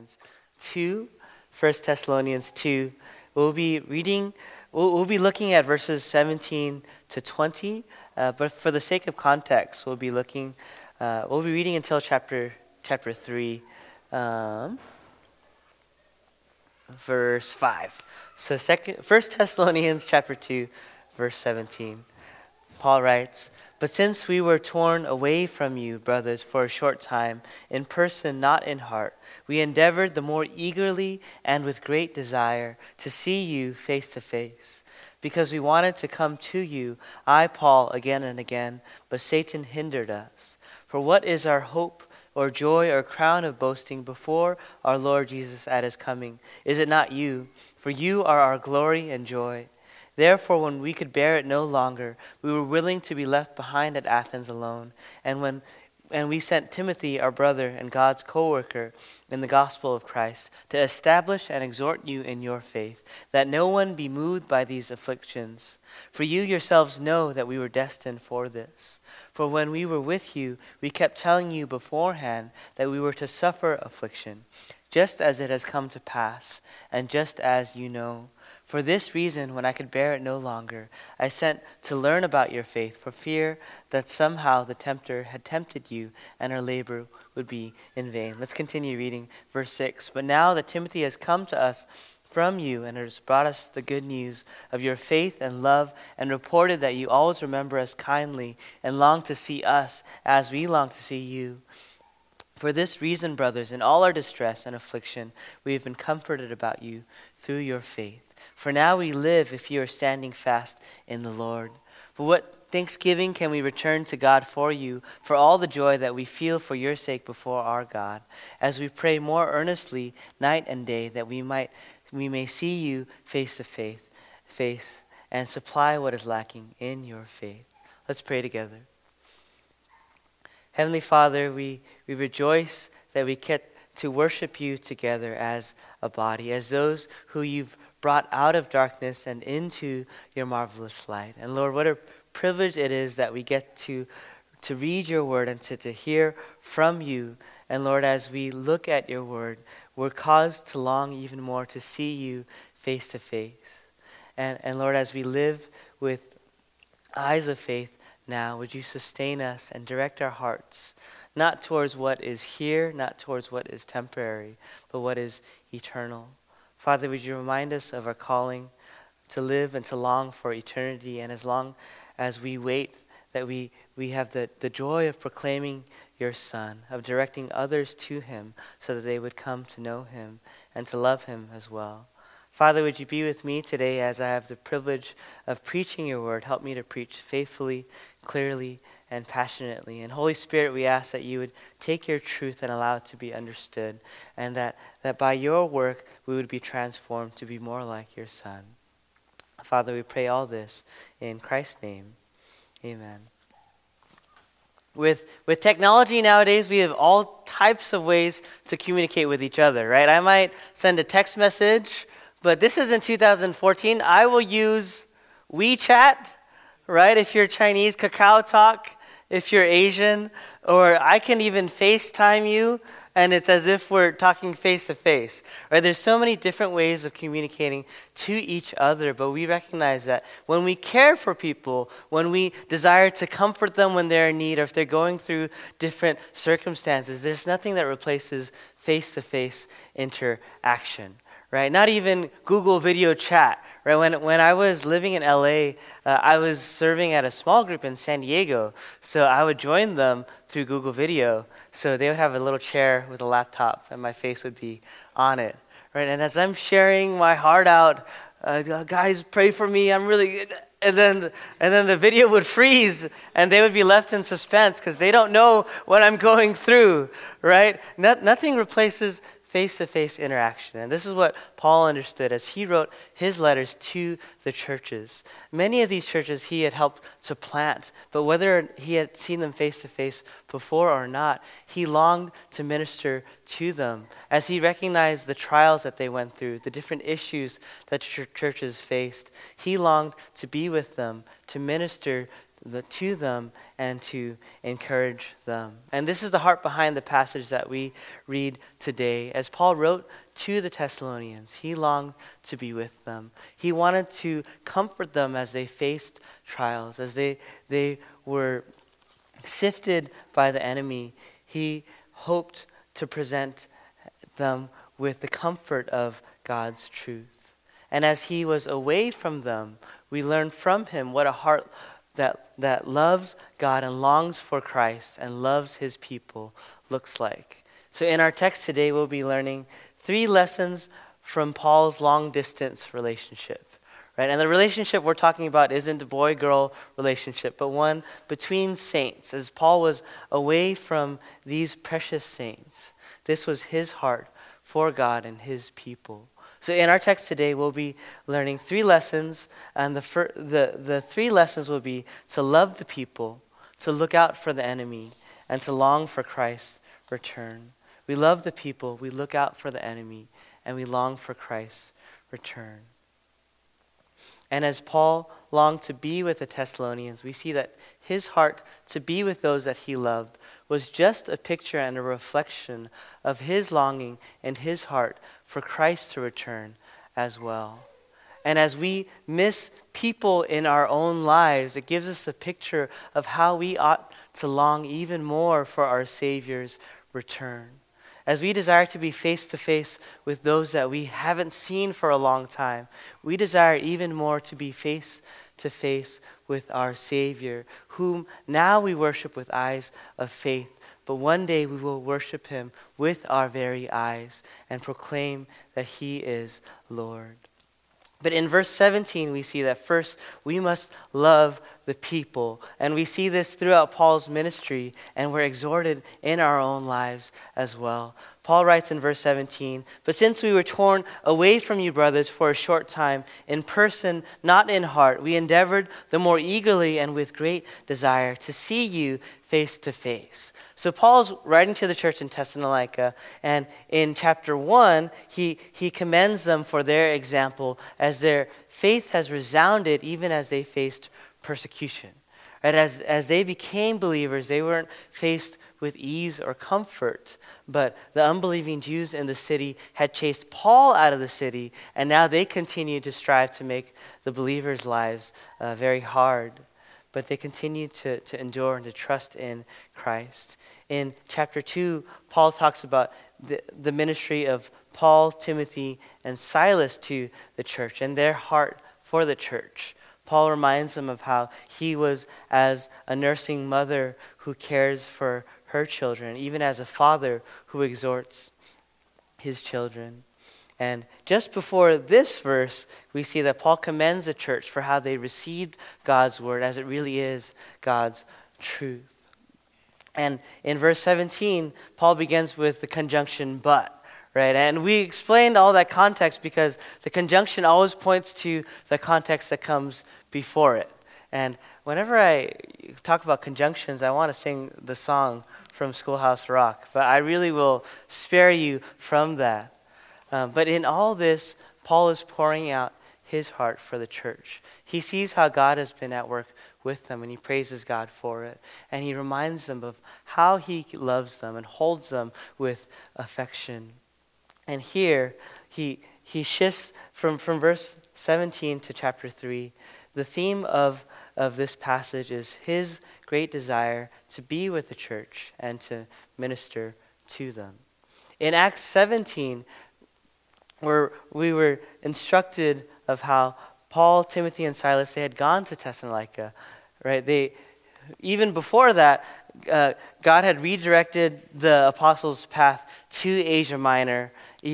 Thessalonians 2. 1 Thessalonians 2. We'll be reading, we'll be looking at verses 17 to 20, but for the sake of context, we'll be reading until chapter 3, verse 5. So 1 Thessalonians chapter 2, verse 17. Paul writes, "But since we were torn away from you, brothers, for a short time, in person, not in heart, we endeavored the more eagerly and with great desire to see you face to face, because we wanted to come to you, I, Paul, again and again, but Satan hindered us. For what is our hope or joy or crown of boasting before our Lord Jesus at his coming? Is it not you? For you are our glory and joy. Therefore, when we could bear it no longer, we were willing to be left behind at Athens alone. And we sent Timothy, our brother and God's co-worker in the gospel of Christ, to establish and exhort you in your faith, that no one be moved by these afflictions. For you yourselves know that we were destined for this. For when we were with you, we kept telling you beforehand that we were to suffer affliction, just as it has come to pass, and just as you know. For this reason, when I could bear it no longer, I sent to learn about your faith, for fear that somehow the tempter had tempted you and our labor would be in vain." Let's continue reading verse 6. "But now that Timothy has come to us from you and has brought us the good news of your faith and love, and reported that you always remember us kindly and long to see us as we long to see you. For this reason, brothers, in all our distress and affliction, we have been comforted about you through your faith. For now we live if you are standing fast in the Lord. For what thanksgiving can we return to God for you, for all the joy that we feel for your sake before our God, as we pray more earnestly night and day, that we may see you face to face and supply what is lacking in your faith." Let's pray together. Heavenly Father, we rejoice that we get to worship you together as a body, as those who you've brought out of darkness and into your marvelous light. And Lord, what a privilege it is that we get to read your word and to hear from you. And Lord, as we look at your word, we're caused to long even more to see you face to face. And Lord, as we live with eyes of faith now, would you sustain us and direct our hearts, not towards what is here, not towards what is temporary, but what is eternal. Father, would you remind us of our calling to live and to long for eternity, and as long as we wait, that we have the joy of proclaiming your Son, of directing others to him so that they would come to know him and to love him as well. Father, would you be with me today as I have the privilege of preaching your word? Help me to preach faithfully, clearly, and passionately. And Holy Spirit, we ask that you would take your truth and allow it to be understood, and that by your work we would be transformed to be more like your Son. Father, we pray all this in Christ's name. Amen. With technology nowadays, we have all types of ways to communicate with each other, right? I might send a text message, but this is in 2014. I will use WeChat, right? If you're Chinese, Kakao Talk. If you're Asian, or I can even FaceTime you, and it's as if we're talking face to face, right? There's so many different ways of communicating to each other, but we recognize that when we care for people, when we desire to comfort them when they're in need, or if they're going through different circumstances, there's nothing that replaces face-to-face interaction, right? Not even Google Video Chat, right? When I was living in LA, I was serving at a small group in San Diego, so I would join them through Google Video. So they would have a little chair with a laptop, and my face would be on it, right? And as I'm sharing my heart out, guys, pray for me, I'm really... And then the video would freeze, and they would be left in suspense because they don't know what I'm going through, right? Nothing replaces face-to-face interaction. And this is what Paul understood as he wrote his letters to the churches. Many of these churches he had helped to plant, but whether he had seen them face-to-face before or not, he longed to minister to them as he recognized the trials that they went through, the different issues that churches faced. He longed to be with them, to minister to them and to encourage them. And this is the heart behind the passage that we read today. As Paul wrote to the Thessalonians, he longed to be with them. He wanted to comfort them as they faced trials, as they were sifted by the enemy. He hoped to present them with the comfort of God's truth. And as he was away from them, we learn from him what a heart that loves God and longs for Christ and loves his people looks like. So in our text today, we'll be learning 3 lessons from Paul's long-distance relationship. Right? And the relationship we're talking about isn't a boy-girl relationship, but one between saints. As Paul was away from these precious saints, this was his heart for God and his people. So in our text today, we'll be learning 3 lessons, and the 3 lessons will be to love the people, to look out for the enemy, and to long for Christ's return. We love the people, we look out for the enemy, and we long for Christ's return. And as Paul longed to be with the Thessalonians, we see that his heart to be with those that he loved was just a picture and a reflection of his longing and his heart for Christ to return as well. And as we miss people in our own lives, it gives us a picture of how we ought to long even more for our Savior's return. As we desire to be face to face with those that we haven't seen for a long time, we desire even more to be face to face with our Savior, whom now we worship with eyes of faith. But one day we will worship him with our very eyes and proclaim that he is Lord. But in verse 17, we see that first we must love the people. And we see this throughout Paul's ministry, and we're exhorted in our own lives as well. Paul writes in verse 17, "But since we were torn away from you, brothers, for a short time, in person, not in heart, we endeavored the more eagerly and with great desire to see you face to face." So Paul's writing to the church in Thessalonica, and in chapter 1, he commends them for their example as their faith has resounded even as they faced persecution. Right? As they became believers, they weren't faced with ease or comfort, but the unbelieving Jews in the city had chased Paul out of the city, and now they continue to strive to make the believers' lives very hard. But they continue to endure and to trust in Christ. In chapter 2, Paul talks about the ministry of Paul, Timothy, and Silas to the church and their heart for the church. Paul reminds them of how he was as a nursing mother who cares for her children, even as a father who exhorts his children. And just before this verse, we see that Paul commends the church for how they received God's word as it really is God's truth. And in verse 17, Paul begins with the conjunction "but." Right? And we explained all that context because the conjunction always points to the context that comes before it. And whenever I talk about conjunctions, I want to sing the song from Schoolhouse Rock, but I really will spare you from that. But in all this, Paul is pouring out his heart for the church. He sees how God has been at work with them, and he praises God for it. And he reminds them of how he loves them and holds them with affection. And here, he shifts from verse 17 to chapter 3. The theme of this passage is his great desire to be with the church and to minister to them. In Acts 17, where we were instructed of how Paul, Timothy, and Silas, they had gone to Thessalonica, right? Even before that, God had redirected the apostles' path to Asia Minor,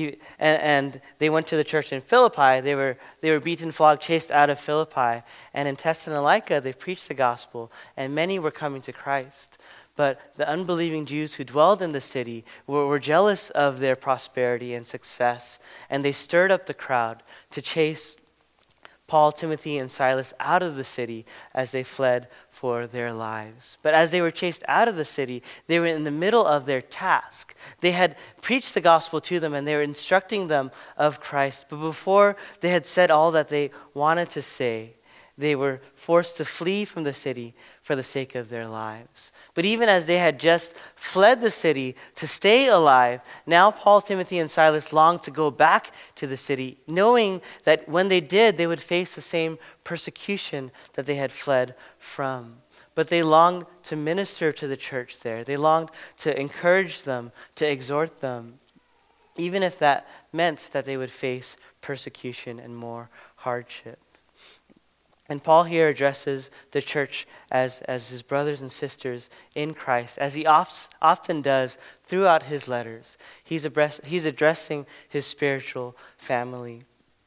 and they went to the church in Philippi. They were beaten, flogged, chased out of Philippi. And in Thessalonica, they preached the gospel, and many were coming to Christ. But the unbelieving Jews who dwelled in the city were jealous of their prosperity and success, and they stirred up the crowd to chase Paul, Timothy, and Silas out of the city as they fled for their lives. But as they were chased out of the city, they were in the middle of their task. They had preached the gospel to them, and they were instructing them of Christ. But before they had said all that they wanted to say, They were forced to flee from the city for the sake of their lives. But even as they had just fled the city to stay alive, now Paul, Timothy, and Silas longed to go back to the city, knowing that when they did, they would face the same persecution that they had fled from. But they longed to minister to the church there. They longed to encourage them, to exhort them, even if that meant that they would face persecution and more hardship. And Paul here addresses the church as his brothers and sisters in Christ, as he often does throughout his letters. He's addressing his spiritual family.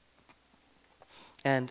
And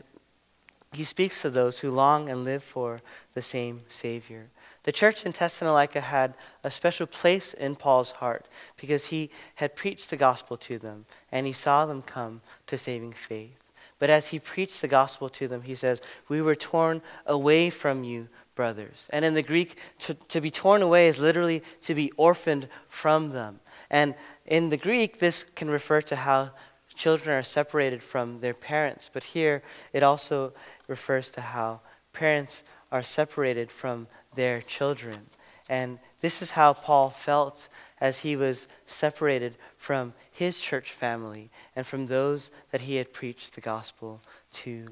he speaks to those who long and live for the same Savior. The church in Thessalonica had a special place in Paul's heart because he had preached the gospel to them and he saw them come to saving faith. But as he preached the gospel to them, he says, "We were torn away from you, brothers." And in the Greek, to be torn away is literally to be orphaned from them. And in the Greek, this can refer to how children are separated from their parents. But here, it also refers to how parents are separated from their children. And this is how Paul felt as he was separated from his church family and from those that he had preached the gospel to.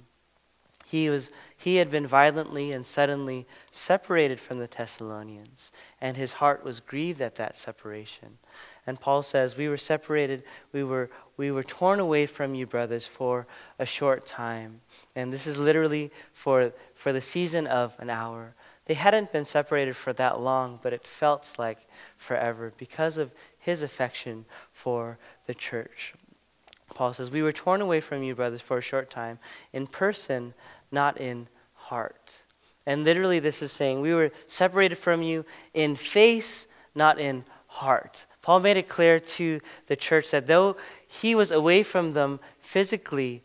He had been violently and suddenly separated from the Thessalonians, and his heart was grieved at that separation. And Paul says, "We were separated, we were torn away from you, brothers, for a short time." And this is literally for the season of an hour. They hadn't been separated for that long, but it felt like forever because of his affection for the church. Paul says, "We were torn away from you, brothers, for a short time, in person, not in heart." And literally this is saying, we were separated from you in face, not in heart. Paul made it clear to the church that though he was away from them physically,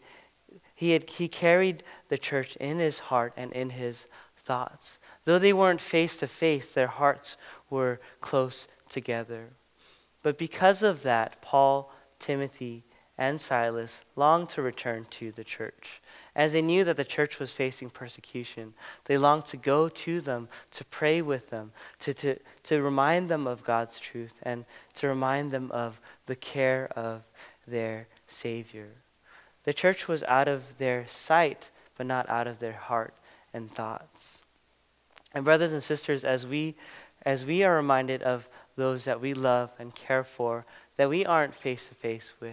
he carried the church in his heart and in his thoughts. Though they weren't face to face, their hearts were close together. But because of that, Paul, Timothy, and Silas longed to return to the church. As they knew that the church was facing persecution, they longed to go to them, to pray with them, to remind them of God's truth, and to remind them of the care of their Savior. The church was out of their sight, but not out of their heart and thoughts. And brothers and sisters, as we are reminded of those that we love and care for, that we aren't face to face with,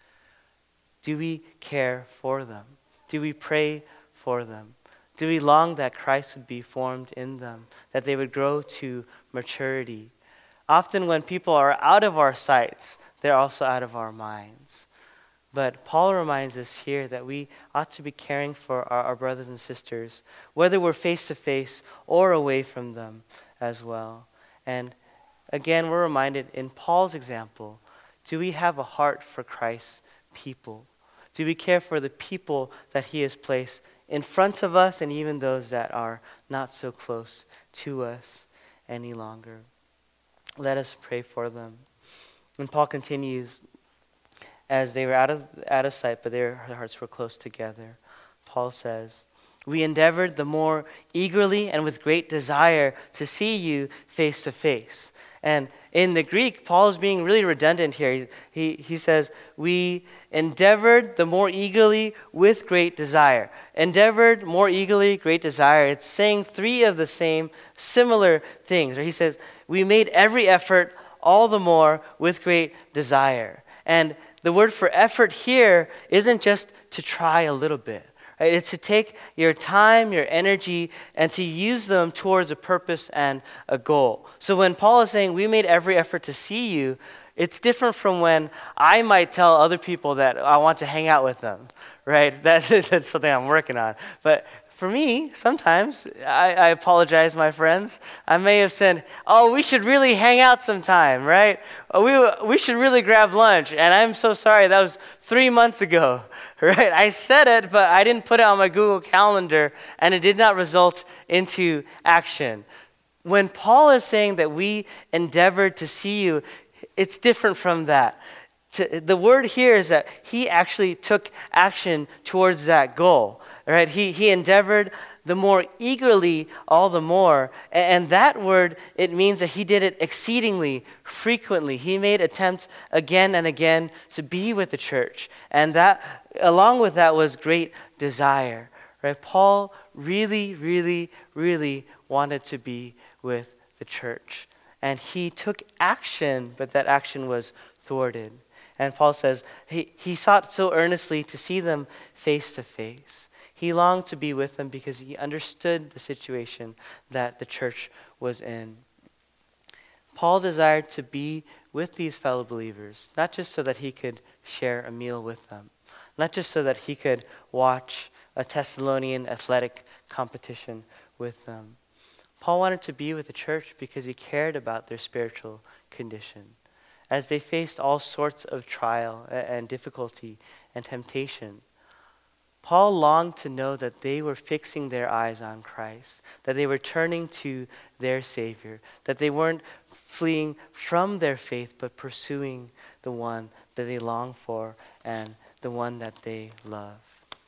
do we care for them? Do we pray for them? Do we long that Christ would be formed in them, that they would grow to maturity? Often when people are out of our sights, they're also out of our minds. But Paul reminds us here that we ought to be caring for our brothers and sisters, whether we're face to face or away from them as well. And again, we're reminded in Paul's example, do we have a heart for Christ's people? Do we care for the people that he has placed in front of us and even those that are not so close to us any longer? Let us pray for them. And Paul continues, as they were out of sight, but their hearts were close together. Paul says, "We endeavored the more eagerly and with great desire to see you face to face." And in the Greek, Paul is being really redundant here. He says, "We endeavored the more eagerly with great desire." Endeavored, more eagerly, great desire. It's saying three of the same similar things. Or he says, "We made every effort all the more with great desire." And the word for effort here isn't just to try a little bit. Right? It's to take your time, your energy, and to use them towards a purpose and a goal. So when Paul is saying, we made every effort to see you, it's different from when I might tell other people that I want to hang out with them, right? That's something I'm working on. But for me, sometimes, I apologize, my friends, I may have said, "Oh, we should really hang out sometime," right? We should really grab lunch. And I'm so sorry, that was 3 months ago, right? I said it, but I didn't put it on my Google Calendar, and it did not result into action. When Paul is saying that we endeavored to see you, it's different from that. The word here is that he actually took action towards that goal, right? He endeavored the more eagerly, all the more. And that word, it means that he did it exceedingly frequently. He made attempts again and again to be with the church. And that, along with that, was great desire, right? Paul really, really, really wanted to be with the church. And he took action, but that action was thwarted. And Paul says he sought so earnestly to see them face to face. He longed to be with them because he understood the situation that the church was in. Paul desired to be with these fellow believers, not just so that he could share a meal with them, not just so that he could watch a Thessalonian athletic competition with them. Paul wanted to be with the church because he cared about their spiritual condition. As they faced all sorts of trial and difficulty and temptation, Paul longed to know that they were fixing their eyes on Christ, that they were turning to their Savior, that they weren't fleeing from their faith, but pursuing the one that they long for and the one that they love.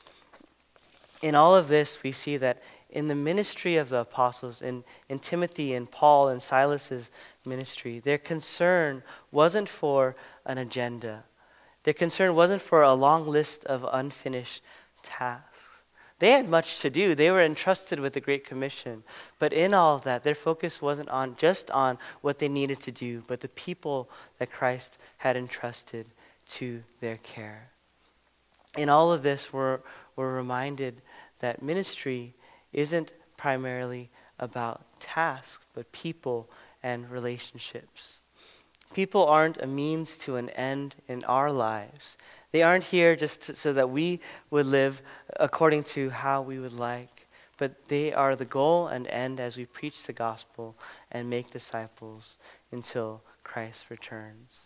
In all of this, we see that in the ministry of the apostles, in Timothy and Paul and Silas's ministry, their concern wasn't for an agenda. Their concern wasn't for a long list of unfinished tasks. They had much to do. They were entrusted with the Great Commission. But in all of that, their focus wasn't just on what they needed to do, but the people that Christ had entrusted to their care. In all of this, we're reminded that ministry isn't primarily about tasks, but people and relationships. People aren't a means to an end in our lives. They aren't here just so that we would live according to how we would like, but they are the goal and end as we preach the gospel and make disciples until Christ returns.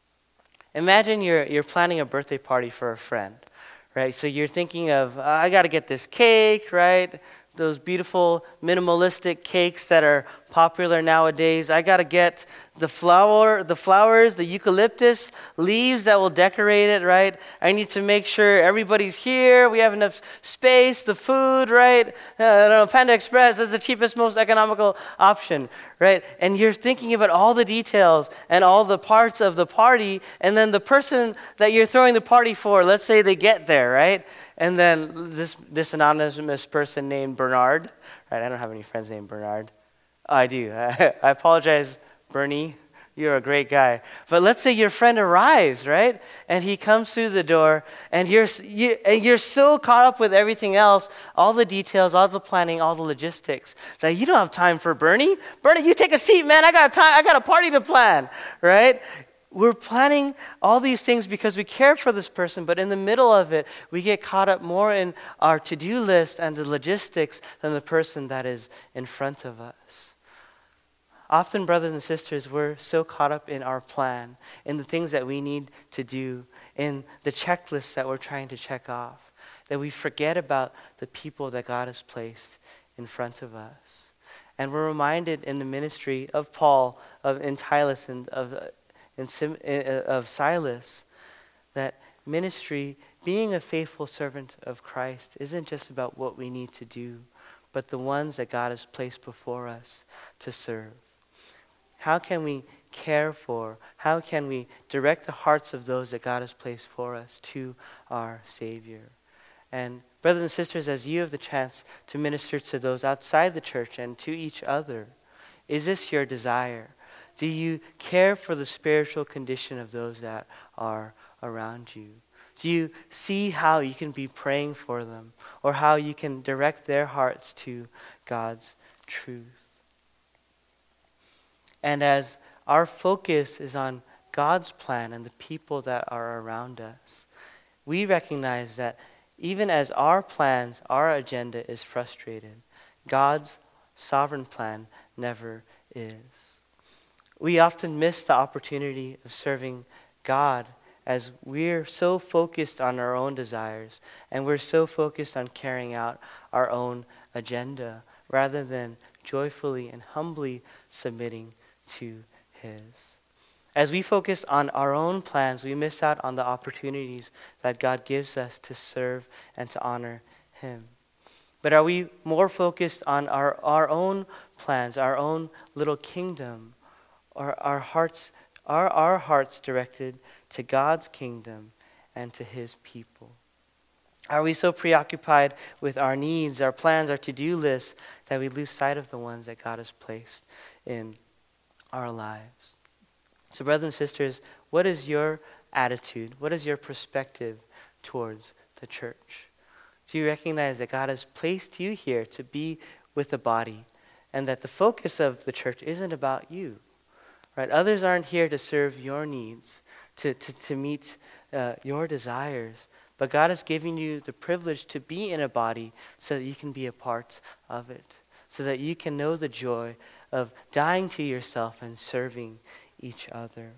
Imagine you're planning a birthday party for a friend, right? So you're thinking of, I got to get this cake, right? Those beautiful minimalistic cakes that are popular nowadays. I got to get the flowers, the eucalyptus leaves that will decorate it, right? I need to make sure everybody's here. We have enough space, the food, right? I don't know, Panda Express is the cheapest, most economical option, right? And you're thinking about all the details and all the parts of the party, and then the person that you're throwing the party for, let's say they get there, right? And then this anonymous person named Bernard, right? I don't have any friends named Bernard. Oh, I do. I apologize, Bernie. You're a great guy. But let's say your friend arrives, right? And he comes through the door, and you're so caught up with everything else, all the details, all the planning, all the logistics, that you don't have time for Bernie. Bernie, you take a seat, man. I got time. I got a party to plan, right? We're planning all these things because we care for this person, but in the middle of it, we get caught up more in our to-do list and the logistics than the person that is in front of us. Often, brothers and sisters, we're so caught up in our plan, in the things that we need to do, in the checklists that we're trying to check off, that we forget about the people that God has placed in front of us. And we're reminded in the ministry of Paul, in Silas, and of Silas, that ministry, being a faithful servant of Christ, isn't just about what we need to do, but the ones that God has placed before us to serve. How can we care for, how can we direct the hearts of those that God has placed for us to our Savior? And brothers and sisters, as you have the chance to minister to those outside the church and to each other, is this your desire? Do you care for the spiritual condition of those that are around you? Do you see how you can be praying for them, or how you can direct their hearts to God's truth? And as our focus is on God's plan and the people that are around us, we recognize that even as our plans, our agenda is frustrated, God's sovereign plan never is. We often miss the opportunity of serving God as we're so focused on our own desires and we're so focused on carrying out our own agenda rather than joyfully and humbly submitting to His. As we focus on our own plans, we miss out on the opportunities that God gives us to serve and to honor him. But are we more focused on our own plans, our own little kingdom, or are our hearts directed to God's kingdom and to his people? Are we so preoccupied with our needs, our plans, our to-do lists that we lose sight of the ones that God has placed in our lives? So brothers and sisters, what is your attitude? What is your perspective towards the church? Do you recognize that God has placed you here to be with the body and that the focus of the church isn't about you? Right? Others aren't here to serve your needs, to meet your desires. But God has given you the privilege to be in a body so that you can be a part of it, so that you can know the joy of dying to yourself and serving each other.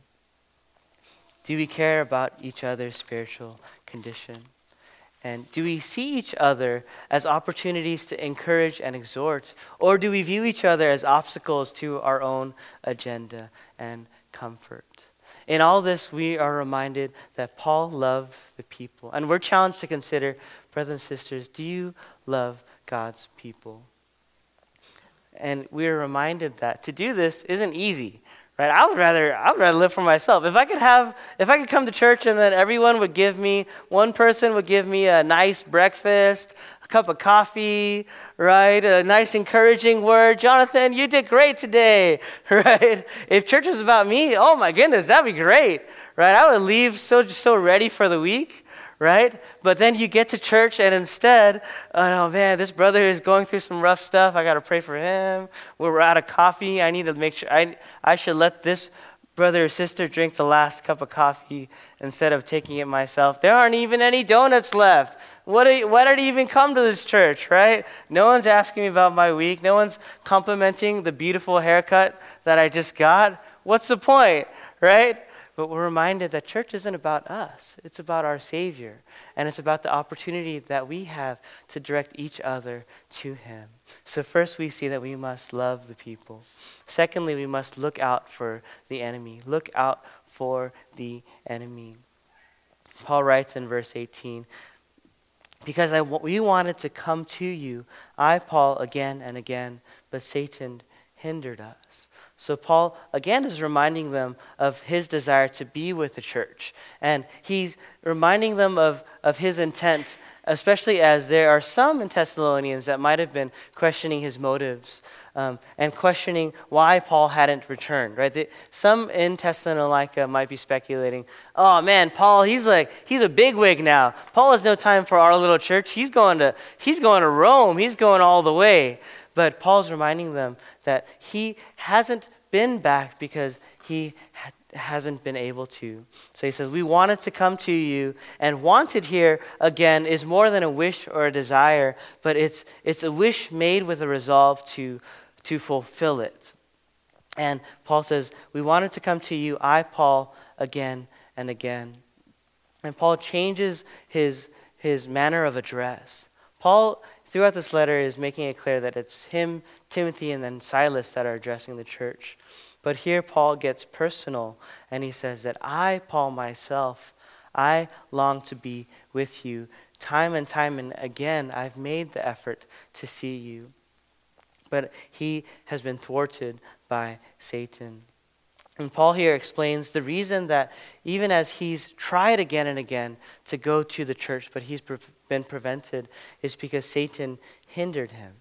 Do we care about each other's spiritual condition? And do we see each other as opportunities to encourage and exhort? Or do we view each other as obstacles to our own agenda and comfort? In all this, we are reminded that Paul loved the people. And we're challenged to consider, brothers and sisters, do you love God's people? And we are reminded that to do this isn't easy. Right? I would rather live for myself. If I could come to church and then one person would give me a nice breakfast, a cup of coffee, right? A nice encouraging word. Jonathan, you did great today, right? If church was about me, oh my goodness, that'd be great, right? I would leave so ready for the week. Right? But then you get to church and instead, oh man, this brother is going through some rough stuff. I got to pray for him. We're out of coffee. I need to make sure I should let this brother or sister drink the last cup of coffee instead of taking it myself. There aren't even any donuts left. Why did he even come to this church, right? No one's asking me about my week. No one's complimenting the beautiful haircut that I just got. What's the point, right? But we're reminded that church isn't about us. It's about our Savior. And it's about the opportunity that we have to direct each other to him. So first we see that we must love the people. Secondly, we must look out for the enemy. Look out for the enemy. Paul writes in verse 18, because we wanted to come to you, I, Paul, again and again, but Satan hindered us. So Paul, again, is reminding them of his desire to be with the church. And he's reminding them of his intent, especially as there are some in Thessalonians that might have been questioning his motives and questioning why Paul hadn't returned, right? Some in Thessalonica might be speculating, oh man, Paul, he's a bigwig now. Paul has no time for our little church. He's going to Rome. He's going all the way. But Paul's reminding them that he hasn't been back because he hasn't been able to. So he says, we wanted to come to you, and wanted here, again, is more than a wish or a desire, but it's a wish made with a resolve to fulfill it. And Paul says, we wanted to come to you, I, Paul, again and again. And Paul changes his manner of address. Paul, throughout this letter, is making it clear that it's him, Timothy, and then Silas that are addressing the church. But here Paul gets personal, and he says that I, Paul, myself, I long to be with you. Time and again, I've made the effort to see you. But he has been thwarted by Satan. And Paul here explains the reason that even as he's tried again and again to go to the church, but he's been prevented, is because Satan hindered him.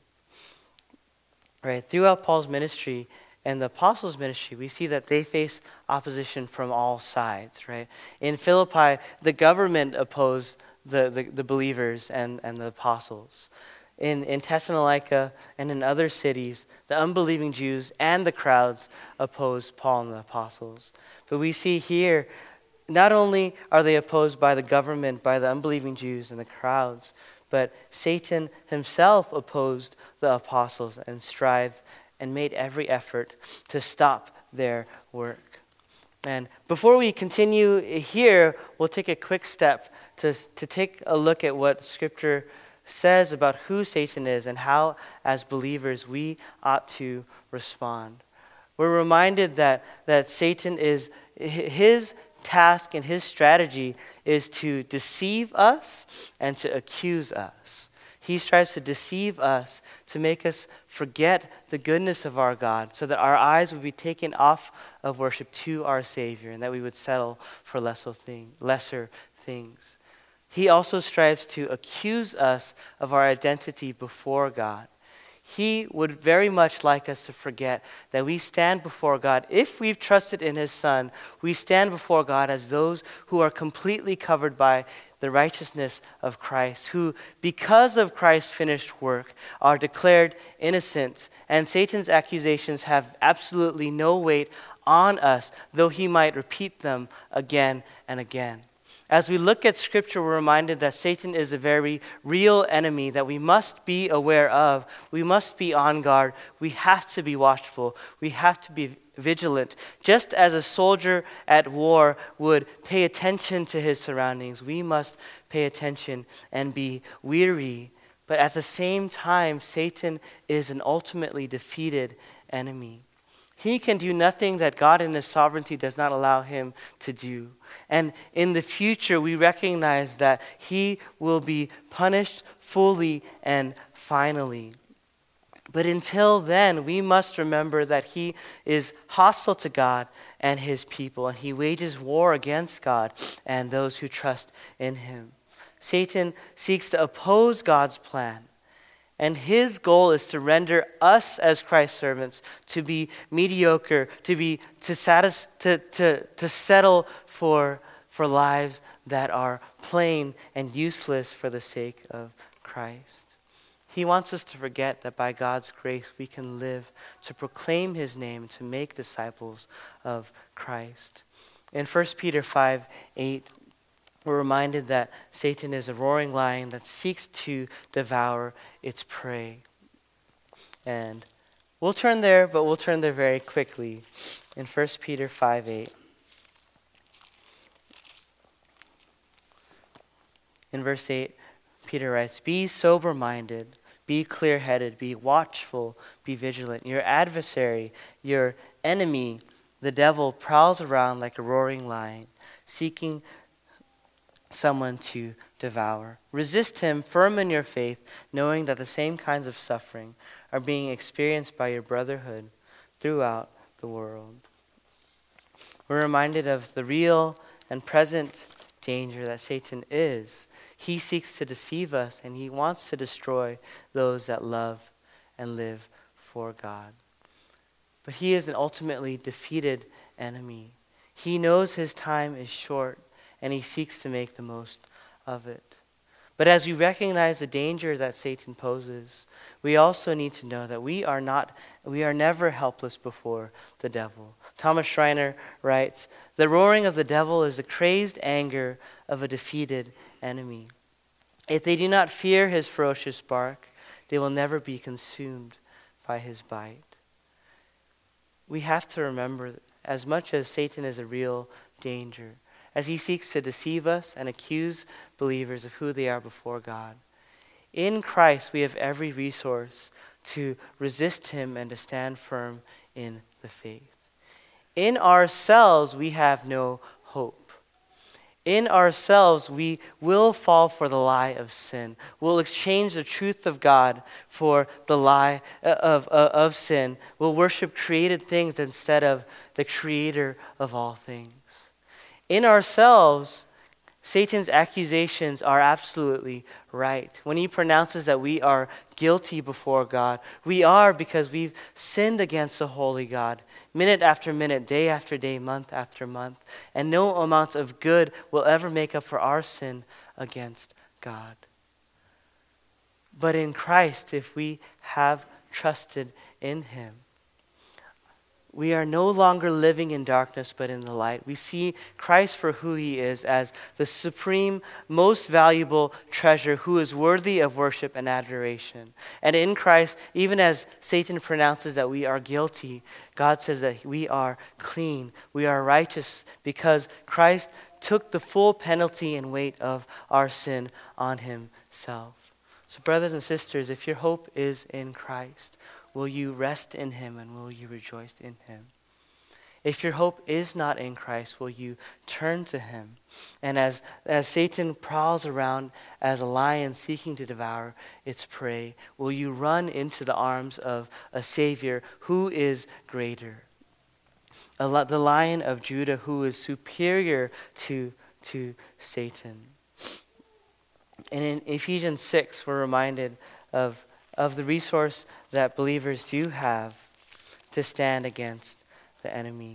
Right? Throughout Paul's ministry and the apostles' ministry, we see that they face opposition from all sides. Right? In Philippi, the government opposed the believers and the apostles. In Thessalonica and in other cities, the unbelieving Jews and the crowds opposed Paul and the apostles. But we see here, not only are they opposed by the government, by the unbelieving Jews and the crowds, but Satan himself opposed the apostles and strived and made every effort to stop their work. And before we continue here, we'll take a quick step to take a look at what Scripture says about who Satan is and how, as believers, we ought to respond. We're reminded that Satan is his task and his strategy is to deceive us and to accuse us. He strives to deceive us, to make us forget the goodness of our God, so that our eyes would be taken off of worship to our Savior, and that we would settle for lesser things. He also strives to accuse us of our identity before God. He would very much like us to forget that we stand before God. If we've trusted in His Son, we stand before God as those who are completely covered by the righteousness of Christ, who, because of Christ's finished work, are declared innocent, and Satan's accusations have absolutely no weight on us, though he might repeat them again and again. As we look at Scripture, we're reminded that Satan is a very real enemy that we must be aware of. We must be on guard. We have to be watchful. We have to be vigilant. Just as a soldier at war would pay attention to his surroundings, we must pay attention and be weary. But at the same time, Satan is an ultimately defeated enemy. He can do nothing that God in His sovereignty does not allow him to do. And in the future, we recognize that he will be punished fully and finally. But until then, we must remember that he is hostile to God and His people, and he wages war against God and those who trust in Him. Satan seeks to oppose God's plan. And his goal is to render us as Christ's servants to be mediocre, to settle for lives that are plain and useless for the sake of Christ. He wants us to forget that by God's grace we can live to proclaim His name, to make disciples of Christ. In 1 Peter 5:8, we're reminded that Satan is a roaring lion that seeks to devour its prey. And we'll turn there, but we'll turn there very quickly. In 1 Peter 5:8. In verse 8, Peter writes, "Be sober-minded, be clear-headed, be watchful, be vigilant. Your adversary, your enemy, the devil, prowls around like a roaring lion, seeking someone to devour. Resist him, firm in your faith, knowing that the same kinds of suffering are being experienced by your brotherhood throughout the world." We're reminded of the real and present danger that Satan is. He seeks to deceive us, and he wants to destroy those that love and live for God. But he is an ultimately defeated enemy. He knows his time is short, and he seeks to make the most of it. But as we recognize the danger that Satan poses, we also need to know that we are never helpless before the devil. Thomas Schreiner writes, "The roaring of the devil is the crazed anger of a defeated enemy. If they do not fear his ferocious bark, they will never be consumed by his bite." We have to remember, as much as Satan is a real danger, as he seeks to deceive us and accuse believers of who they are before God, in Christ we have every resource to resist him and to stand firm in the faith. In ourselves we have no hope. In ourselves we will fall for the lie of sin. We'll exchange the truth of God for the lie of sin. We'll worship created things instead of the creator of all things. In ourselves, Satan's accusations are absolutely right. When he pronounces that we are guilty before God, we are, because we've sinned against the holy God, minute after minute, day after day, month after month. And no amount of good will ever make up for our sin against God. But in Christ, if we have trusted in him, we are no longer living in darkness, but in the light. We see Christ for who he is, as the supreme, most valuable treasure who is worthy of worship and adoration. And in Christ, even as Satan pronounces that we are guilty, God says that we are clean, we are righteous, because Christ took the full penalty and weight of our sin on himself. So brothers and sisters, if your hope is in Christ, will you rest in him and will you rejoice in him? If your hope is not in Christ, will you turn to him? And as Satan prowls around as a lion seeking to devour its prey, will you run into the arms of a Savior who is greater? The Lion of Judah who is superior to Satan. And in Ephesians 6, we're reminded of the resource that believers do have to stand against the enemy.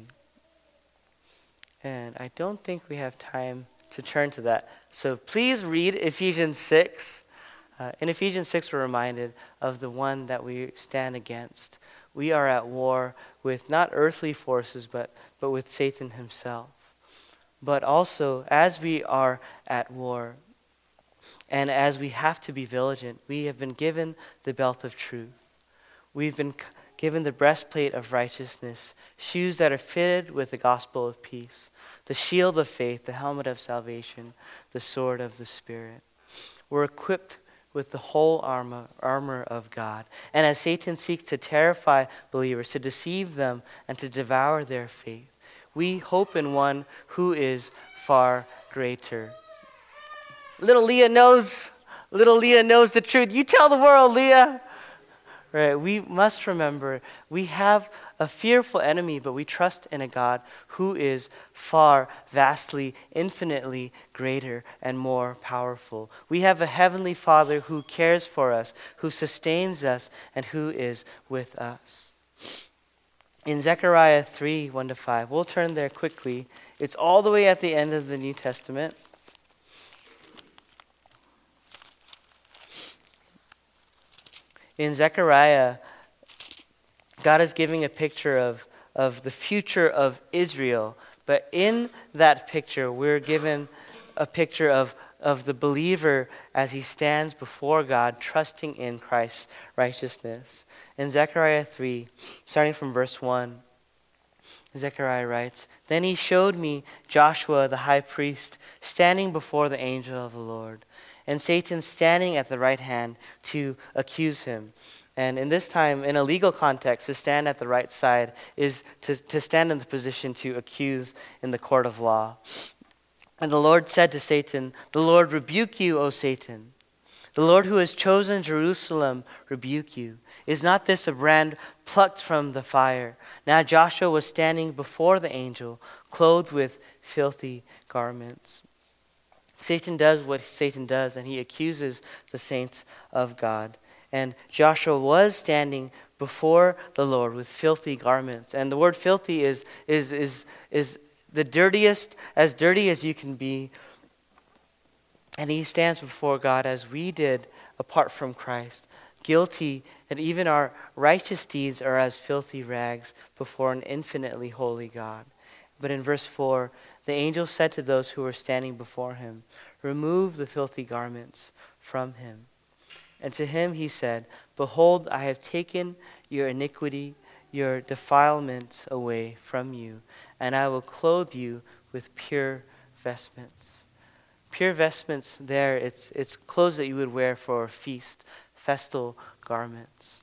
And I don't think we have time to turn to that. So please read Ephesians 6. In Ephesians 6, we're reminded of the one that we stand against. We are at war with not earthly forces, but with Satan himself. But also, as we are at war, and as we have to be vigilant, we have been given the belt of truth. We've been given the breastplate of righteousness, shoes that are fitted with the gospel of peace, the shield of faith, the helmet of salvation, the sword of the Spirit. We're equipped with the whole armor of God. And as Satan seeks to terrify believers, to deceive them, and to devour their faith, we hope in one who is far greater. Little Leah knows the truth. You tell the world, Leah. Right? We must remember we have a fearful enemy, but we trust in a God who is far, vastly, infinitely greater and more powerful. We have a heavenly Father who cares for us, who sustains us, and who is with us. In Zechariah 3, 1-5, we'll turn there quickly. It's all the way at the end of the New Testament. In Zechariah, God is giving a picture of the future of Israel. But in that picture, we're given a picture of the believer as he stands before God, trusting in Christ's righteousness. In Zechariah 3, starting from verse 1, Zechariah writes, "Then he showed me Joshua the high priest standing before the angel of the Lord, and Satan standing at the right hand to accuse him." And in this time, in a legal context, to stand at the right side is to stand in the position to accuse in the court of law. And the Lord said to Satan, "The Lord rebuke you, O Satan. The Lord who has chosen Jerusalem rebuke you. Is not this a brand plucked from the fire?" Now Joshua was standing before the angel, clothed with filthy garments. Satan does what Satan does, and he accuses the saints of God. And Joshua was standing before the Lord with filthy garments. And the word filthy is the dirtiest, as dirty as you can be. And he stands before God as we did apart from Christ, guilty, and even our righteous deeds are as filthy rags before an infinitely holy God. But in verse 4, the angel said to those who were standing before him, "Remove the filthy garments from him." And to him he said, "Behold, I have taken your iniquity, your defilement away from you, and I will clothe you with pure vestments." Pure vestments there, it's clothes that you would wear for a feast, festal garments.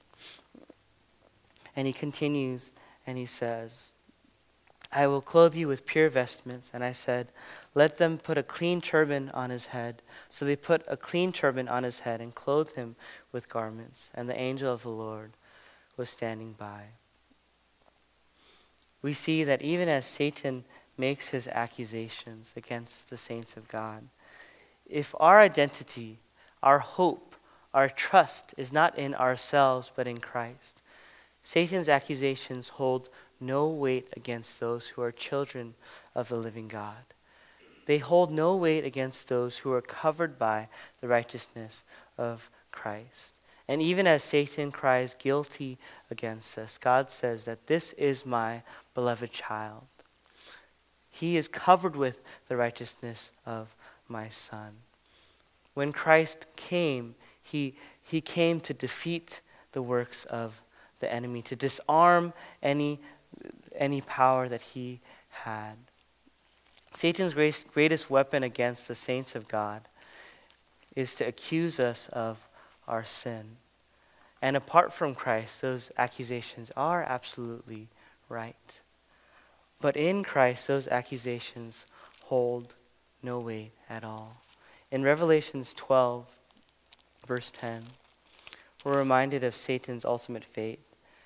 And he continues and he says, "I will clothe you with pure vestments." And I said, "Let them put a clean turban on his head." So they put a clean turban on his head and clothed him with garments. And the angel of the Lord was standing by. We see that even as Satan makes his accusations against the saints of God, if our identity, our hope, our trust is not in ourselves but in Christ, Satan's accusations hold no weight against those who are children of the living God. They hold no weight against those who are covered by the righteousness of Christ. And even as Satan cries guilty against us, God says that this is my beloved child. He is covered with the righteousness of my Son. When Christ came, he came to defeat the works of the enemy, to disarm any power that he had. Satan's greatest weapon against the saints of God is to accuse us of our sin. And apart from Christ, those accusations are absolutely right. But in Christ, those accusations hold no weight at all. In Revelations 12, verse 10, we're reminded of Satan's ultimate fate.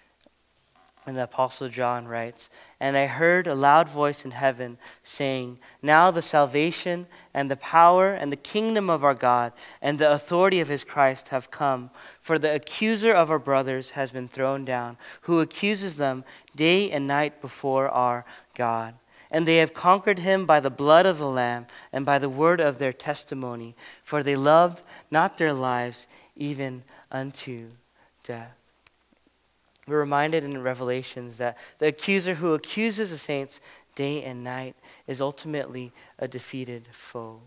And the Apostle John writes, "And I heard a loud voice in heaven saying, 'Now the salvation and the power and the kingdom of our God and the authority of his Christ have come. For the accuser of our brothers has been thrown down, who accuses them day and night before our God. And they have conquered him by the blood of the Lamb and by the word of their testimony. For they loved not their lives even unto death.'" We're reminded in Revelations that the accuser who accuses the saints day and night is ultimately a defeated foe.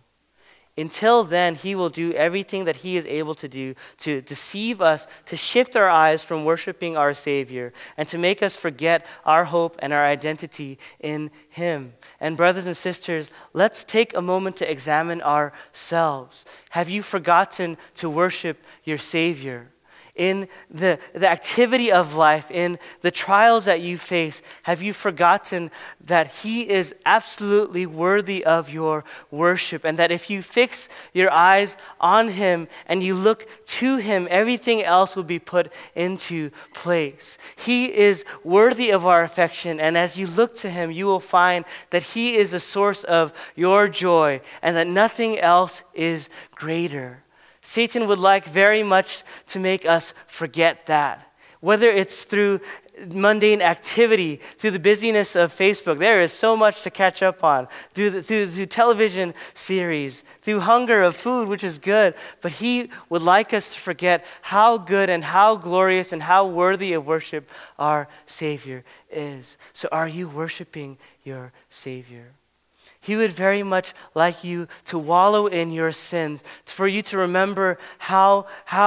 Until then, he will do everything that he is able to do to deceive us, to shift our eyes from worshiping our Savior, and to make us forget our hope and our identity in him. And brothers and sisters, let's take a moment to examine ourselves. Have you forgotten to worship your Savior? In the activity of life, in the trials that you face, have you forgotten that he is absolutely worthy of your worship, and that if you fix your eyes on him and you look to him, everything else will be put into place? He is worthy of our affection, and as you look to him, you will find that he is the source of your joy and that nothing else is greater. Satan would like very much to make us forget that. Whether it's through mundane activity, through the busyness of Facebook, there is so much to catch up on, through television series, through hunger of food, which is good, but he would like us to forget how good and how glorious and how worthy of worship our Savior is. So are you worshiping your Savior? He would very much like you to wallow in your sins, for you to remember how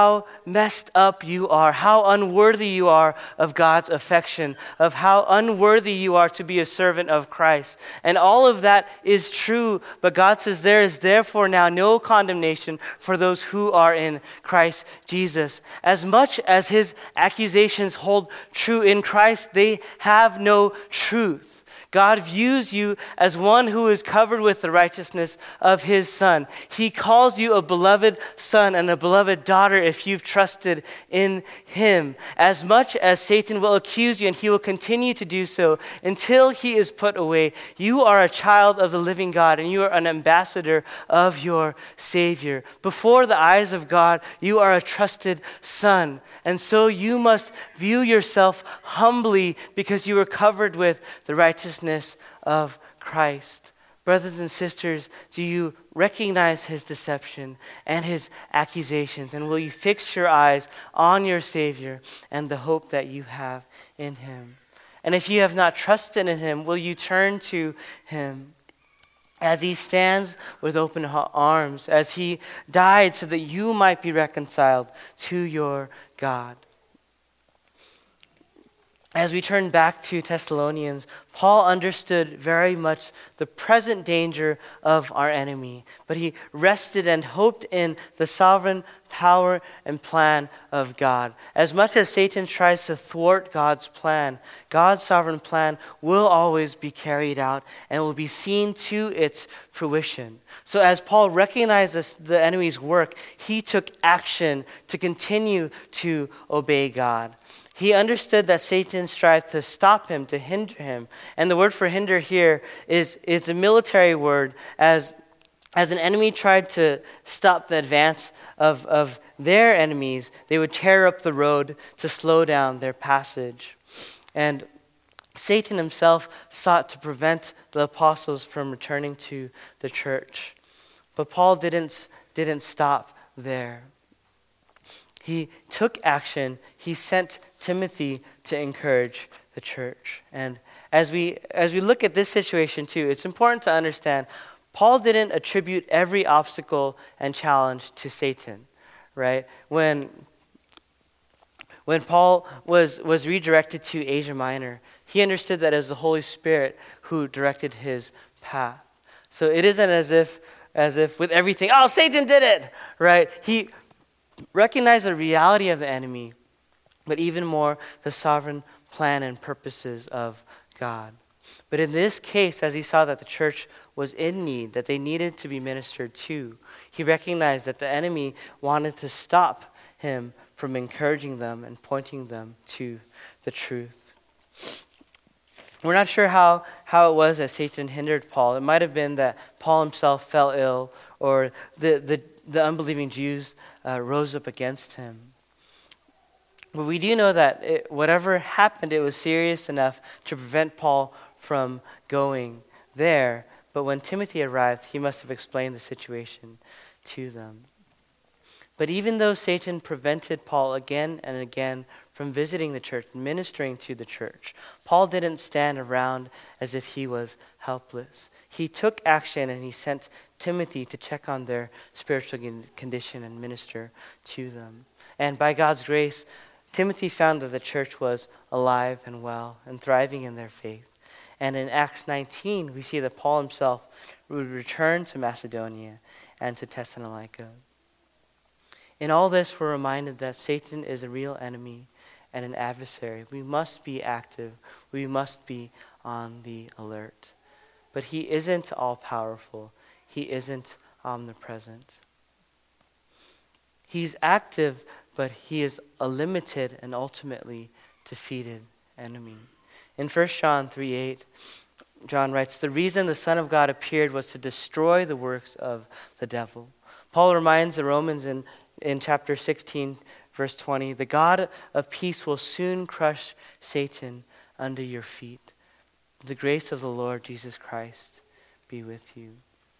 messed up you are, how unworthy you are of God's affection, of how unworthy you are to be a servant of Christ. And all of that is true, but God says there is therefore now no condemnation for those who are in Christ Jesus. As much as his accusations hold true in Christ, they have no truth. God views you as one who is covered with the righteousness of his Son. He calls you a beloved son and a beloved daughter if you've trusted in him. As much as Satan will accuse you, and he will continue to do so until he is put away, you are a child of the living God, and you are an ambassador of your Savior. Before the eyes of God, you are a trusted son. And so you must view yourself humbly because you are covered with the righteousness of Christ. Brothers and sisters, do you recognize his deception and his accusations? And will you fix your eyes on your Savior and the hope that you have in him? And if you have not trusted in him, will you turn to him? As he stands with open arms, as he died so that you might be reconciled to your God. As we turn back to Thessalonians, Paul understood very much the present danger of our enemy, but he rested and hoped in the sovereign power and plan of God. As much as Satan tries to thwart God's plan, God's sovereign plan will always be carried out and will be seen to its fruition. So as Paul recognizes the enemy's work, he took action to continue to obey God. He understood that Satan strived to stop him, to hinder him. And the word for hinder here is a military word. As an enemy tried to stop the advance of their enemies, they would tear up the road to slow down their passage. And Satan himself sought to prevent the apostles from returning to the church. But Paul didn't stop there. He took action. He sent Timothy to encourage the church. And as we look at this situation too, it's important to understand Paul didn't attribute every obstacle and challenge to Satan, right? When Paul was redirected to Asia Minor, he understood that it was the Holy Spirit who directed his path. So it isn't as if with everything, oh, Satan did it, right? He recognized the reality of the enemy, but even more, the sovereign plan and purposes of God. But in this case, as he saw that the church was in need, that they needed to be ministered to, he recognized that the enemy wanted to stop him from encouraging them and pointing them to the truth. We're not sure how it was that Satan hindered Paul. It might have been that Paul himself fell ill, or the unbelieving Jews rose up against him. But we do know that whatever happened, it was serious enough to prevent Paul from going there. But when Timothy arrived, he must have explained the situation to them. But even though Satan prevented Paul again and again from visiting the church, ministering to the church, Paul didn't stand around as if he was helpless. He took action, and he sent Timothy to check on their spiritual condition and minister to them. And by God's grace, Timothy found that the church was alive and well and thriving in their faith. And in Acts 19, we see that Paul himself would return to Macedonia and to Thessalonica. In all this, we're reminded that Satan is a real enemy and an adversary. We must be active. We must be on the alert. But he isn't all-powerful. He isn't omnipresent. He's active, but he is a limited and ultimately defeated enemy. In 1 John 3:8, John writes, "The reason the Son of God appeared was to destroy the works of the devil." Paul reminds the Romans in chapter 16, verse 20, "The God of peace will soon crush Satan under your feet. The grace of the Lord Jesus Christ be with you."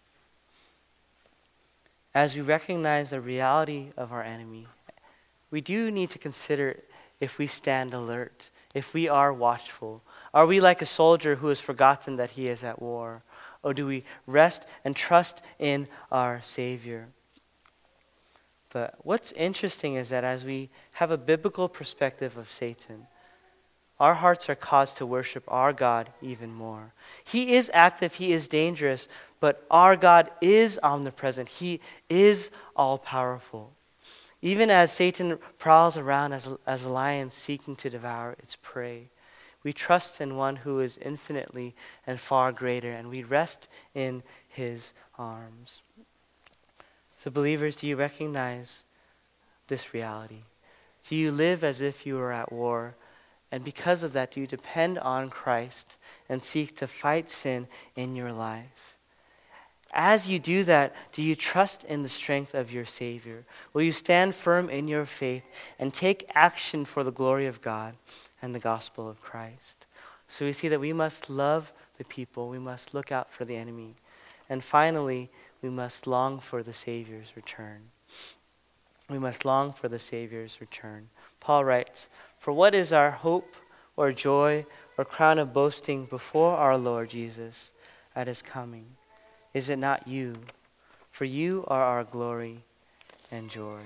As we recognize the reality of our enemy, we do need to consider if we stand alert, if we are watchful. Are we like a soldier who has forgotten that he is at war? Or do we rest and trust in our Savior? But what's interesting is that as we have a biblical perspective of Satan, our hearts are caused to worship our God even more. He is active, he is dangerous, but our God is omnipresent. He is all-powerful. Even as Satan prowls around as a lion seeking to devour its prey, we trust in one who is infinitely and far greater, and we rest in his arms. So believers, do you recognize this reality? Do you live as if you were at war? And because of that, do you depend on Christ and seek to fight sin in your life? As you do that, do you trust in the strength of your Savior? Will you stand firm in your faith and take action for the glory of God and the gospel of Christ? So we see that we must love the people. We must look out for the enemy. And finally, we must long for the Savior's return. We must long for the Savior's return. Paul writes, "For what is our hope or joy or crown of boasting before our Lord Jesus at his coming? Is it not you? For you are our glory and joy."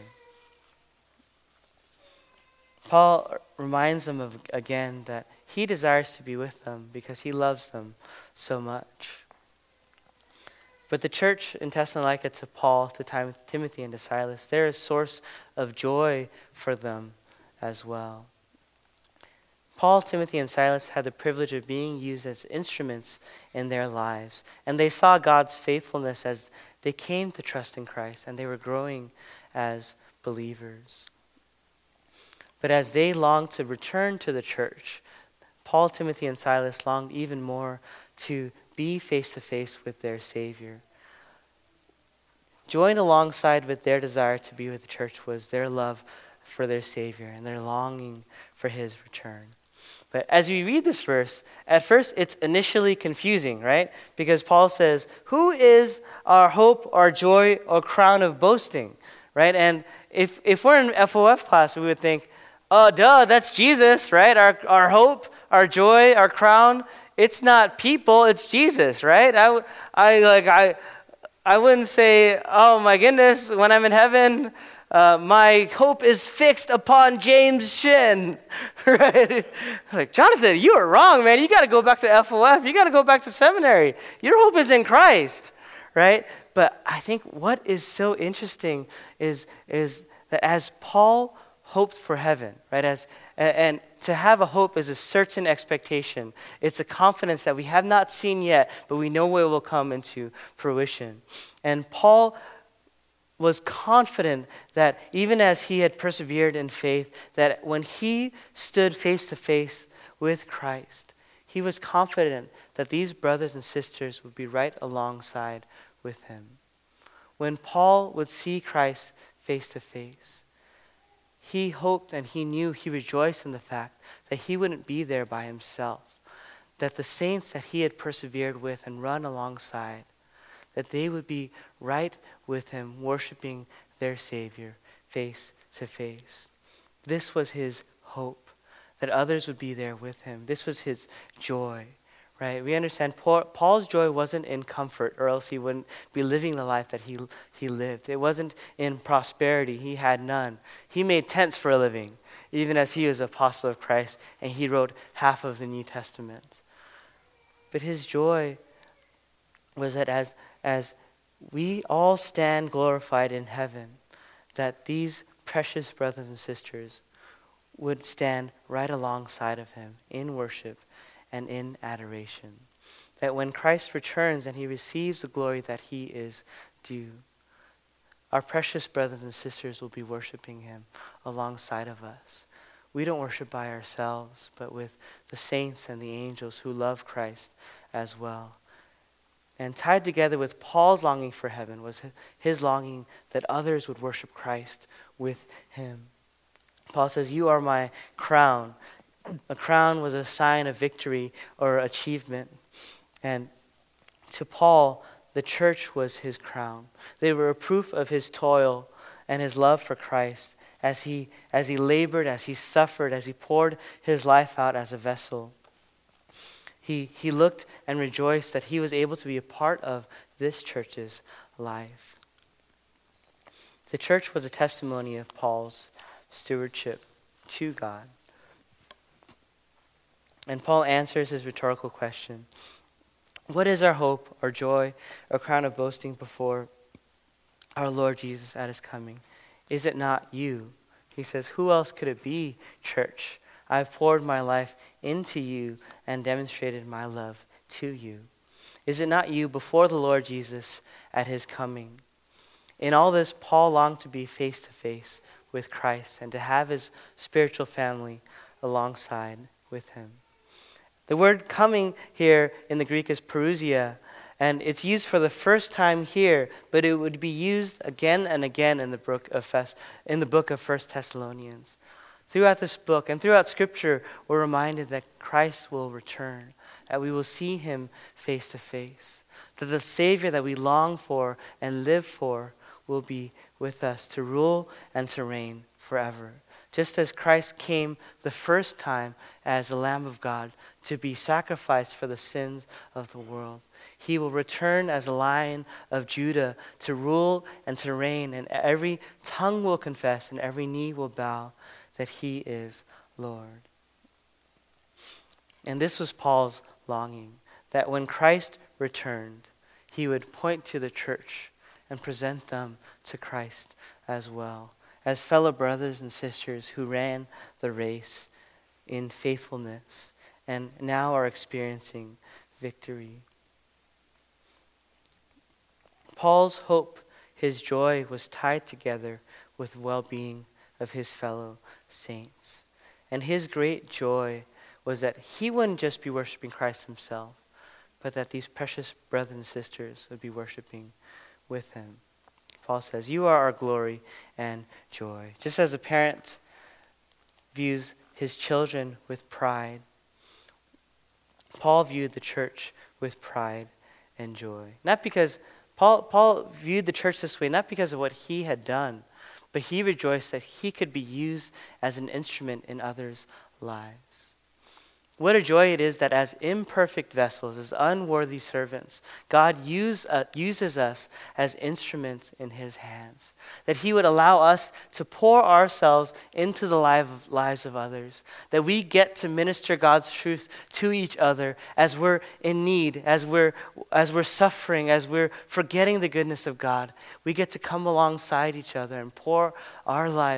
Paul reminds them again that he desires to be with them because he loves them so much. But the church in Thessalonica, to Paul, to Timothy, and to Silas, they're a source of joy for them as well. Paul, Timothy, and Silas had the privilege of being used as instruments in their lives. And they saw God's faithfulness as they came to trust in Christ, and they were growing as believers. But as they longed to return to the church, Paul, Timothy, and Silas longed even more to be face to face with their Savior. Joined alongside with their desire to be with the church was their love for their Savior and their longing for his return. But as we read this verse, at first it's initially confusing, right? Because Paul says, "Who is our hope, our joy, or crown of boasting?" Right? And if we're in FOF class, we would think, "Oh, duh, that's Jesus, right? Our hope, our joy, our crown. It's not people, it's Jesus, right?" I wouldn't say, "Oh my goodness, when I'm in heaven, my hope is fixed upon James Shin," right? Like, Jonathan, you are wrong, man. You got to go back to FOF. You got to go back to seminary. Your hope is in Christ, right? But I think what is so interesting is that as Paul hoped for heaven, right? And to have a hope is a certain expectation. It's a confidence that we have not seen yet, but we know it will come into fruition. And Paul was confident that even as he had persevered in faith, that when he stood face to face with Christ, he was confident that these brothers and sisters would be right alongside with him. When Paul would see Christ face to face, he hoped and he knew, he rejoiced in the fact that he wouldn't be there by himself, that the saints that he had persevered with and run alongside, that they would be right with him, worshiping their Savior face to face. This was his hope, that others would be there with him. This was his joy, right? We understand Paul's joy wasn't in comfort, or else he wouldn't be living the life that he lived. It wasn't in prosperity. He had none. He made tents for a living, even as he was an apostle of Christ, and he wrote half of the New Testament. But his joy was that as we all stand glorified in heaven, that these precious brothers and sisters would stand right alongside of him in worship and in adoration. That when Christ returns and he receives the glory that he is due, our precious brothers and sisters will be worshiping him alongside of us. We don't worship by ourselves, but with the saints and the angels who love Christ as well. And tied together with Paul's longing for heaven was his longing that others would worship Christ with him. Paul says, "You are my crown." A crown was a sign of victory or achievement. And to Paul, the church was his crown. They were a proof of his toil and his love for Christ as he labored, as he suffered, as he poured his life out as a vessel. He looked and rejoiced that he was able to be a part of this church's life. The church was a testimony of Paul's stewardship to God. And Paul answers his rhetorical question. What is our hope, our joy, our crown of boasting before our Lord Jesus at his coming? Is it not you? He says, who else could it be, church? I've poured my life into you and demonstrated my love to you. Is it not you before the Lord Jesus at his coming? In all this, Paul longed to be face to face with Christ and to have his spiritual family alongside with him. The word coming here in the Greek is parousia, and it's used for the first time here, but it would be used again and again in the book of 1 Thessalonians. Throughout this book and throughout Scripture, we're reminded that Christ will return, that we will see him face to face, that the Savior that we long for and live for will be with us to rule and to reign forever. Just as Christ came the first time as the Lamb of God to be sacrificed for the sins of the world, he will return as a Lion of Judah to rule and to reign, and every tongue will confess and every knee will bow that he is Lord. And this was Paul's longing, that when Christ returned, he would point to the church and present them to Christ as well, as fellow brothers and sisters who ran the race in faithfulness and now are experiencing victory. Paul's hope, his joy, was tied together with well-being of his fellow saints. And his great joy was that he wouldn't just be worshiping Christ himself, but that these precious brothers and sisters would be worshiping with him. Paul says, you are our glory and joy. Just as a parent views his children with pride, Paul viewed the church with pride and joy. Not because Paul viewed the church this way, not because of what he had done, but he rejoiced that he could be used as an instrument in others' lives. What a joy it is that as imperfect vessels, as unworthy servants, God uses us as instruments in his hands. That he would allow us to pour ourselves into the lives of others. That we get to minister God's truth to each other as we're in need, as we're suffering, as we're forgetting the goodness of God. We get to come alongside each other and pour our lives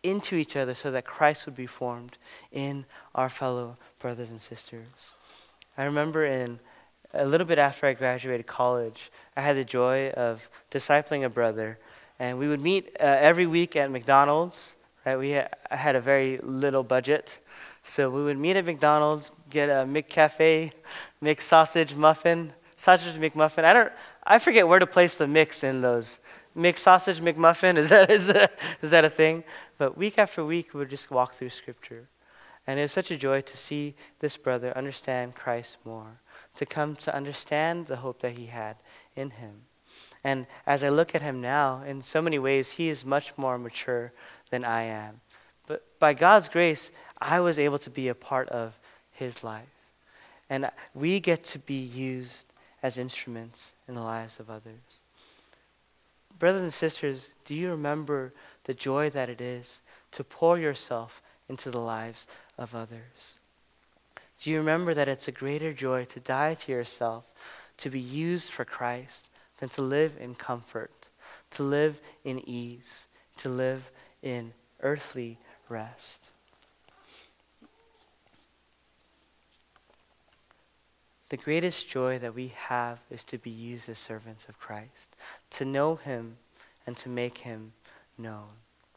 into each other so that Christ would be formed in our fellow brothers and sisters. I remember a little bit after I graduated college, I had the joy of discipling a brother, and we would meet every week at McDonald's. Right? I had a very little budget, so we would meet at McDonald's, get a McCafe, sausage McMuffin. I forget where to place the mix in those. Sausage McMuffin, is that a thing? But week after week, we would just walk through Scripture, and it was such a joy to see this brother understand Christ more, to come to understand the hope that he had in him. And as I look at him now, in so many ways, he is much more mature than I am. But by God's grace, I was able to be a part of his life. And we get to be used as instruments in the lives of others. Brothers and sisters, do you remember the joy that it is to pour yourself into the lives of others? Do you remember that it's a greater joy to die to yourself, to be used for Christ, than to live in comfort, to live in ease, to live in earthly rest? The greatest joy that we have is to be used as servants of Christ, to know him and to make him known.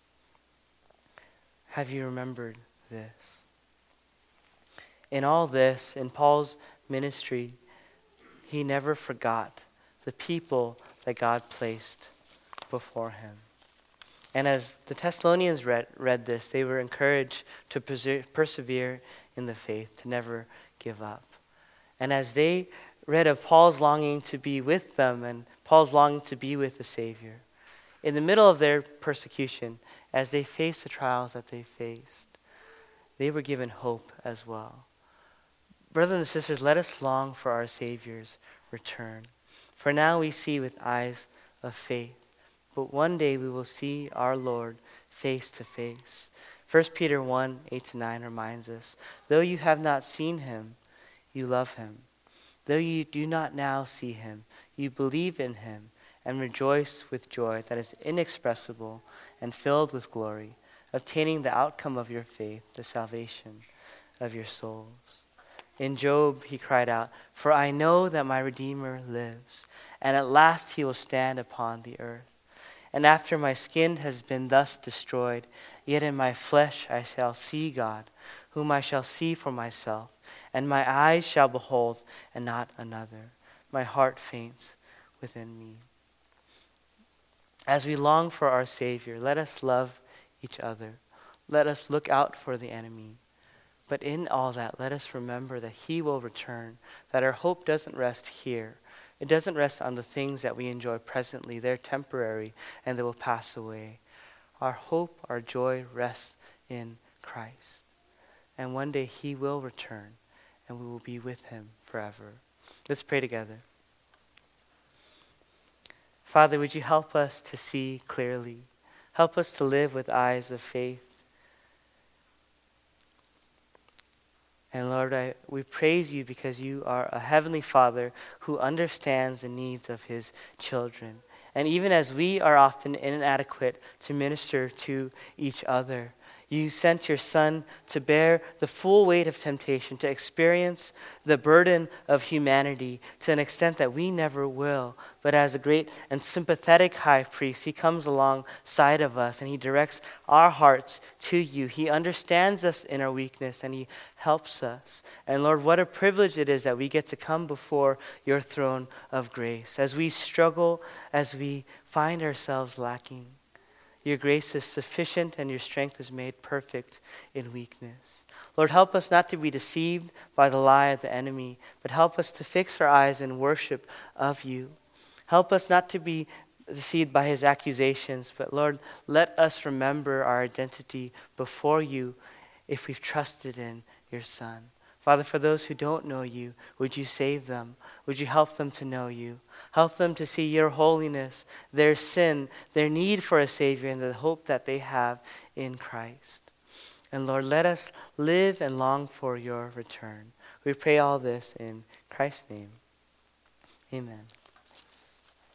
Have you remembered this? In all this, in Paul's ministry, he never forgot the people that God placed before him. And as the Thessalonians read this, they were encouraged to persevere in the faith, to never give up. And as they read of Paul's longing to be with them and Paul's longing to be with the Savior, in the middle of their persecution, as they faced the trials that they faced, they were given hope as well. Brothers and sisters, let us long for our Savior's return. For now we see with eyes of faith, but one day we will see our Lord face to face. 1 Peter 1, 8-9 reminds us, though you have not seen him, you love him. Though you do not now see him, you believe in him and rejoice with joy that is inexpressible and filled with glory, obtaining the outcome of your faith, the salvation of your souls. In Job, he cried out, "For I know that my Redeemer lives, and at last he will stand upon the earth. And after my skin has been thus destroyed, yet in my flesh I shall see God, whom I shall see for myself, and my eyes shall behold, and not another. My heart faints within me." As we long for our Savior, let us love each other. Let us look out for the enemy. But in all that, let us remember that he will return, that our hope doesn't rest here. It doesn't rest on the things that we enjoy presently. They're temporary and they will pass away. Our hope, our joy rests in Christ. And one day he will return and we will be with him forever. Let's pray together. Father, would you help us to see clearly? Help us to live with eyes of faith. And Lord, we praise you because you are a heavenly Father who understands the needs of his children. And even as we are often inadequate to minister to each other, you sent your Son to bear the full weight of temptation, to experience the burden of humanity to an extent that we never will. But as a great and sympathetic high priest, he comes alongside of us and he directs our hearts to you. He understands us in our weakness and he helps us. And Lord, what a privilege it is that we get to come before your throne of grace. As we struggle, as we find ourselves lacking, your grace is sufficient and your strength is made perfect in weakness. Lord, help us not to be deceived by the lie of the enemy, but help us to fix our eyes in worship of you. Help us not to be deceived by his accusations, but Lord, let us remember our identity before you if we've trusted in your Son. Father, for those who don't know you, would you save them? Would you help them to know you? Help them to see your holiness, their sin, their need for a Savior, and the hope that they have in Christ. And Lord, let us live and long for your return. We pray all this in Christ's name. Amen.